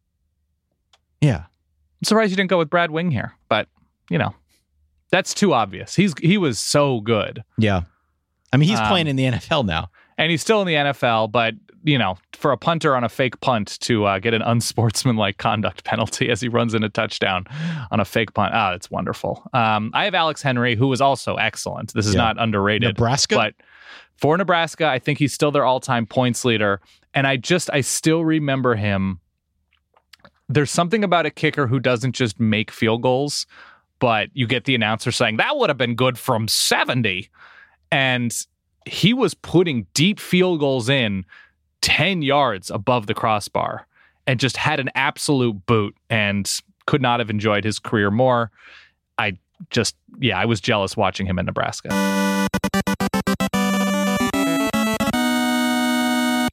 Yeah. I'm surprised you didn't go with Brad Wing here, but, you know, that's too obvious. He's He was so good. Yeah. I mean, he's Um, playing in the N F L now. And he's still in the N F L, but, you know, for a punter on a fake punt to uh, get an unsportsmanlike conduct penalty as he runs in a touchdown on a fake punt. Ah, it's wonderful. Um, I have Alex Henry, who was also excellent. This is Yeah. not underrated. Nebraska? But for Nebraska, I think he's still their all-time points leader. And I just, I still remember him. There's something about a kicker who doesn't just make field goals, but you get the announcer saying, that would have been good from seventy. And he was putting deep field goals in ten yards above the crossbar and just had an absolute boot and could not have enjoyed his career more. I just, yeah, I was jealous watching him in Nebraska.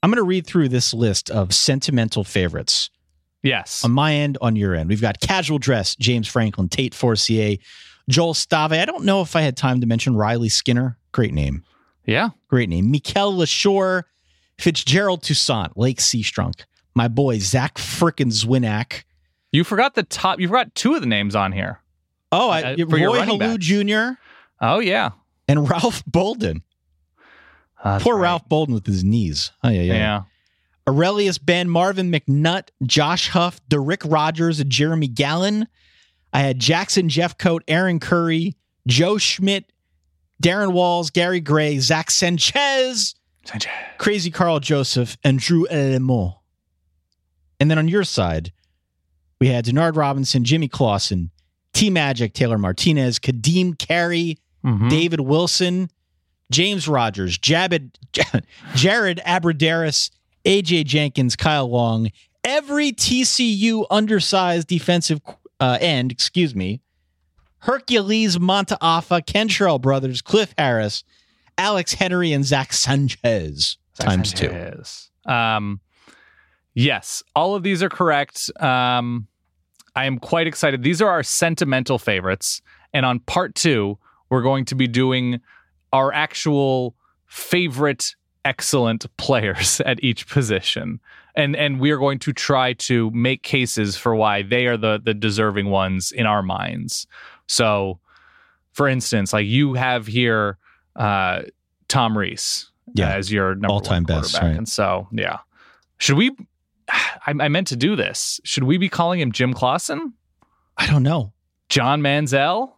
I'm going to read through this list of sentimental favorites. Yes. On my end, on your end. We've got Casual Dress, James Franklin, Tate Forcier, Joel Stave. I don't know if I had time to mention Riley Skinner. Great name. Yeah. Great name. Mikel Lashore, Fitzgerald Toussaint, Lake Seastrunk. My boy, Zach frickin' Zwinak. You forgot the top. You forgot two of the names on here. Oh, I, uh, for your Roy running Halou backs. Junior Oh, yeah. and Ralph Bolden. Uh, that's Poor right. Ralph Bolden with his knees. Oh, yeah, yeah. Yeah. Aurelius Ben, Marvin McNutt, Josh Huff, Derrick Rogers, and Jeremy Gallen. I had Jackson Jeffcoat, Aaron Curry, Joe Schmidt, Darren Walls, Gary Gray, Zach Sanchez, Crazy Carl Joseph, and Drew Lemont. And then on your side, we had Denard Robinson, Jimmy Clausen, T Magic, Taylor Martinez, Kadeem Carey, Mhm. David Wilson, James Rogers, Jabed, Jared Abradaris, A J Jenkins, Kyle Long, every T C U undersized defensive uh, end, excuse me, Hercules Montaafa, Kentrell Brothers, Cliff Harris, Alex Henry, and Zach Sanchez times two. Sanchez. Um, yes, all of these are correct. Um, I am quite excited. These are our sentimental favorites. And on part two, we're going to be doing our actual favorite excellent players at each position. And and we are going to try to make cases for why they are the the deserving ones in our minds. So, for instance, like you have here uh, Tom Rees Yeah. as your number All-time one best, quarterback. right. And so, yeah. Should we, I, I meant to do this. Should we be calling him Jim Clausen? I don't know. John Manziel?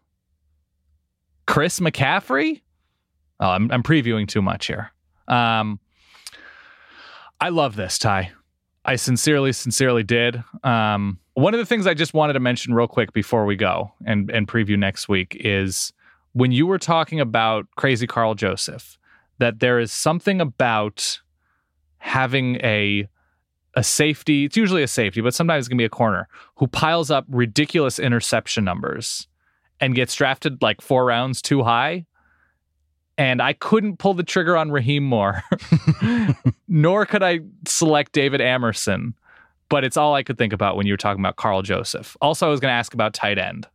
Chris McCaffrey? Oh, I'm, I'm previewing too much here. Um, I love this, Ty. I sincerely, sincerely did. Um, one of the things I just wanted to mention real quick before we go and, and preview next week is when you were talking about Crazy Carl Joseph, that there is something about having a a safety, it's usually a safety, but sometimes it can be a corner, who piles up ridiculous interception numbers and gets drafted like four rounds too high. And I couldn't pull the trigger on Raheem Moore, nor could I select David Amerson, but it's all I could think about when you were talking about Carl Joseph. Also, I was going to ask about tight end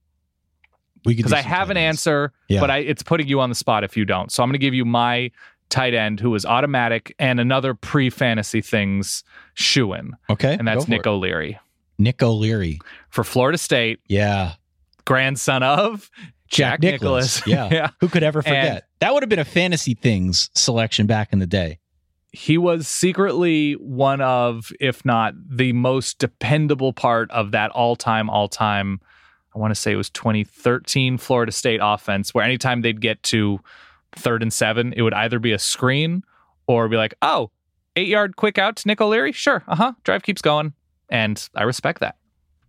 We could because do I some have an tight ends. answer, Yeah. but I, it's putting you on the spot if you don't. So I'm going to give you my tight end who is automatic and another pre-fantasy things shoe-in, Okay. and that's go for Nick it. O'Leary Nick O'Leary. for Florida State, Yeah. grandson of Jack, Nicklaus. Yeah. yeah. Who could ever forget? And- that would have been a fantasy things selection back in the day. He was secretly one of, if not the most dependable part of that all-time, all-time, I want to say it was twenty thirteen Florida State offense, where anytime they'd get to third and seven, it would either be a screen or be like, oh, eight-yard quick out to Nick O'Leary? Sure, uh-huh, drive keeps going. And I respect that.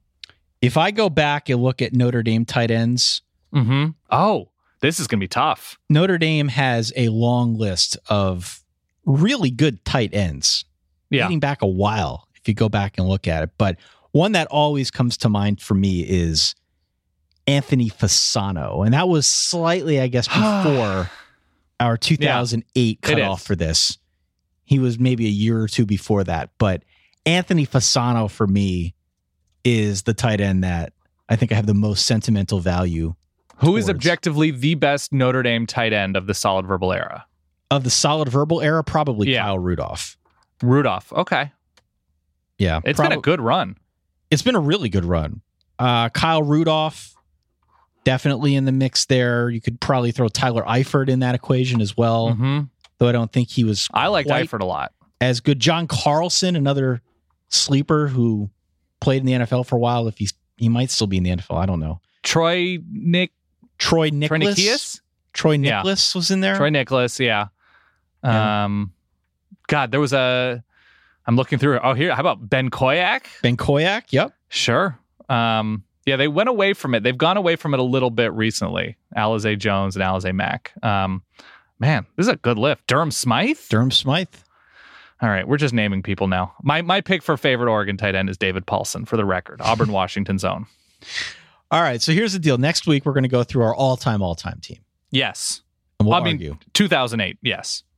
If I go back and look at Notre Dame tight ends, Mm-hmm. Oh, this is going to be tough. Notre Dame has a long list of really good tight ends. Yeah. Dating back a while, if you go back and look at it. But one that always comes to mind for me is Anthony Fasano. And that was slightly, I guess, before our two thousand eight it cutoff is. for this. He was maybe a year or two before that. But Anthony Fasano for me is the tight end that I think I have the most sentimental value Who is towards. objectively the best Notre Dame tight end of the solid verbal era? Of the solid verbal era, probably Yeah. Kyle Rudolph. Rudolph. Okay. Yeah. It's prob- been a good run. It's been a really good run. Uh, Kyle Rudolph, definitely in the mix there. You could probably throw Tyler Eifert in that equation as well, Mm-hmm. though I don't think he was I liked quite Eifert a lot. as good. John Carlson, another sleeper who played in the N F L for a while. If he's he might still be in the N F L, I don't know. Troy Nick Troy Troy Nicholas. Nikias? Troy Yeah. Nicholas was in there. Troy Nicholas, yeah. Yeah. Um God, there was a I'm looking through it. Oh, here, how about Ben Koyak? Ben Koyak. Yep. Sure. Um, yeah, they went away from it. They've gone away from it a little bit recently. Alize Jones and Alize Mack. Um, man, this is a good lift. Durham Smythe? Durham Smythe. All right, we're just naming people now. My my pick for favorite Oregon tight end is David Paulson, for the record. Auburn, Washington's own. All right. So here's the deal. Next week, we're going to go through our all time, all time team. Yes. And we'll I mean, argue. two thousand eight, yes.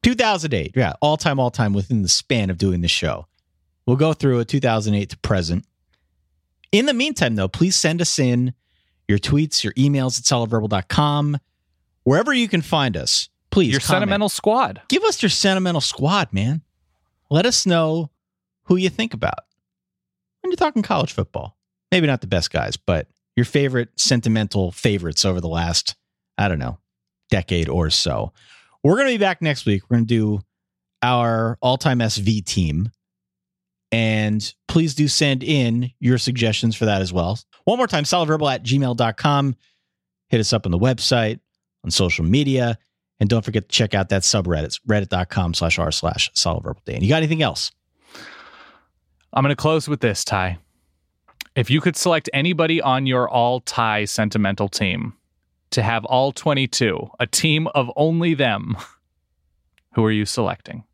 two thousand eight. Yeah, all time, all time within the span of doing the show. We'll go through a two thousand eight to present. In the meantime, though, please send us in your tweets, your emails at solid verbal dot com. Wherever you can find us, please. Your comment. sentimental squad. Give us your sentimental squad, man. Let us know who you think about when you're talking college football. Maybe not the best guys, but your favorite sentimental favorites over the last, I don't know, decade or so. We're going to be back next week. We're going to do our all-time S V team. And please do send in your suggestions for that as well. One more time, solidverbal at gmail dot com. Hit us up on the website, on social media. And don't forget to check out that subreddit, reddit.com slash r slash solidverbal. Dan, you got anything else? I'm going to close with this, Ty. If you could select anybody on your all-Ty sentimental team to have all twenty-two, a team of only them, who are you selecting?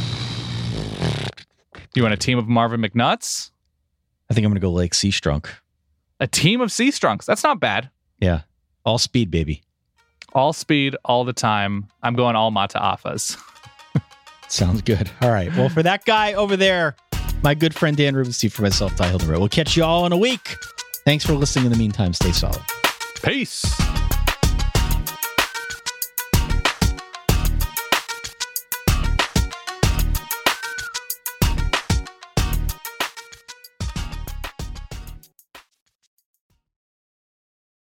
You want a team of Marvin McNutts? I think I'm going to go Lake Seastrunk. A team of Seastrunks. That's not bad. Yeah. All speed, baby. All speed, all the time. I'm going all Mata'afas. Sounds good. All right. Well, for that guy over there, my good friend Dan Rubenstein, for myself, Ty Hildenberg. We'll catch you all in a week. Thanks for listening. In the meantime, stay solid. Peace.